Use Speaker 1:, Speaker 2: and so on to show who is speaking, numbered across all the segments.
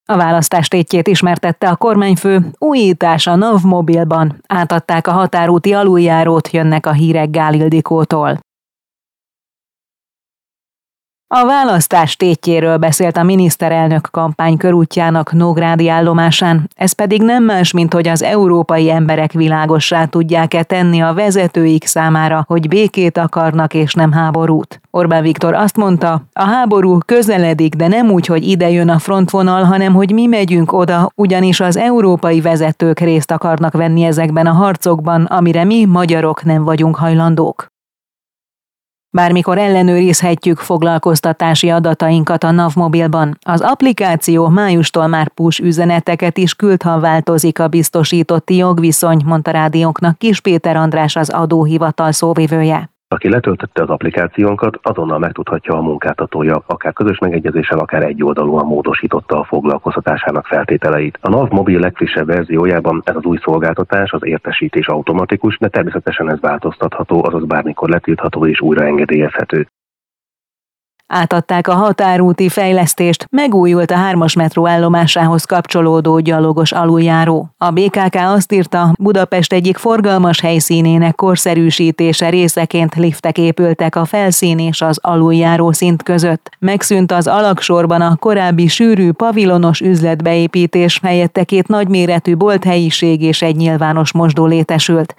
Speaker 1: A választás tétjét ismertette a kormányfő, újítás a NAV mobilban, átadták a határúti aluljárót, jönnek a hírek Gál Ildikótól. A választás tétjéről beszélt a miniszterelnök kampánykörútjának Nógrádi állomásán, ez pedig nem más, mint hogy az európai emberek világossá tudják-e tenni a vezetőik számára, hogy békét akarnak és nem háborút. Orbán Viktor azt mondta, a háború közeledik, de nem úgy, hogy ide jön a frontvonal, hanem hogy mi megyünk oda, ugyanis az európai vezetők részt akarnak venni ezekben a harcokban, amire mi magyarok nem vagyunk hajlandók. Bármikor ellenőrizhetjük foglalkoztatási adatainkat a NAV mobilban. Az applikáció májustól már push üzeneteket is küld, ha változik a biztosítotti jogviszony, mondta rádiónknak Kis Péter András, az adóhivatal szóvivője.
Speaker 2: Aki letöltötte az applikációnkat, azonnal megtudhatja a munkáltatója, akár közös megegyezéssel, akár egyoldalúan módosította a foglalkoztatásának feltételeit. A NAV mobil legfrissebb verziójában ez az új szolgáltatás, az értesítés automatikus, de természetesen ez változtatható, azaz bármikor letiltható és újra engedélyezhető.
Speaker 1: Átadták a határúti fejlesztést, megújult a 3-as metró állomásához kapcsolódó gyalogos aluljáró. A BKK azt írta, Budapest egyik forgalmas helyszínének korszerűsítése részeként liftek épültek a felszín és az aluljáró szint között. Megszűnt az alagsorban a korábbi sűrű pavilonos üzletbeépítés, helyette 2 nagyméretű bolthelyiség és egy nyilvános mosdó létesült.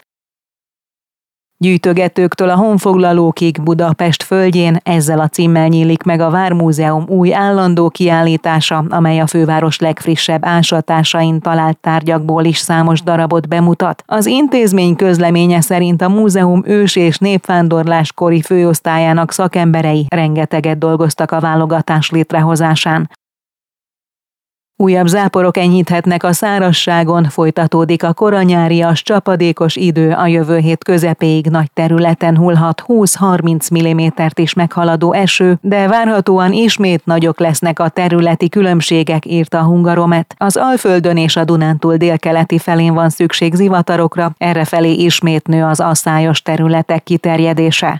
Speaker 1: Gyűjtögetőktől a honfoglalókig Budapest földjén, ezzel a címmel nyílik meg a Vármúzeum új állandó kiállítása, amely a főváros legfrissebb ásatásain talált tárgyakból is számos darabot bemutat. Az intézmény közleménye szerint a múzeum ős- és népvándorláskori főosztályának szakemberei rengeteget dolgoztak a válogatás létrehozásán. Újabb záporok enyhíthetnek a szárazságon, folytatódik a koranyárias, csapadékos idő, a jövő hét közepéig nagy területen hullhat 20-30 mm-t is meghaladó eső, de várhatóan ismét nagyok lesznek a területi különbségek, írta a Hungaromet. Az Alföldön és a Dunántúl délkeleti felén van szükség zivatarokra, errefelé ismét nő az asszályos területek kiterjedése.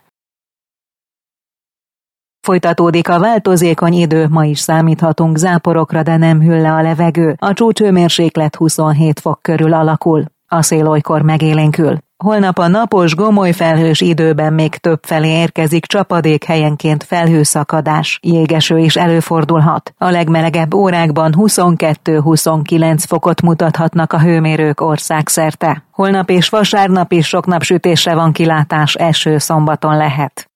Speaker 1: Folytatódik a változékony idő, ma is számíthatunk záporokra, de nem hűl le a levegő. A csúcshőmérséklet 27 fok körül alakul. A szél olykor megélénkül. Holnap a napos, gomoly felhős időben még többfelé érkezik csapadék, helyenként felhőszakadás. Jégeső is előfordulhat. A legmelegebb órákban 22-29 fokot mutathatnak a hőmérők országszerte. Holnap és vasárnap is sok napsütésre van kilátás, eső szombaton lehet.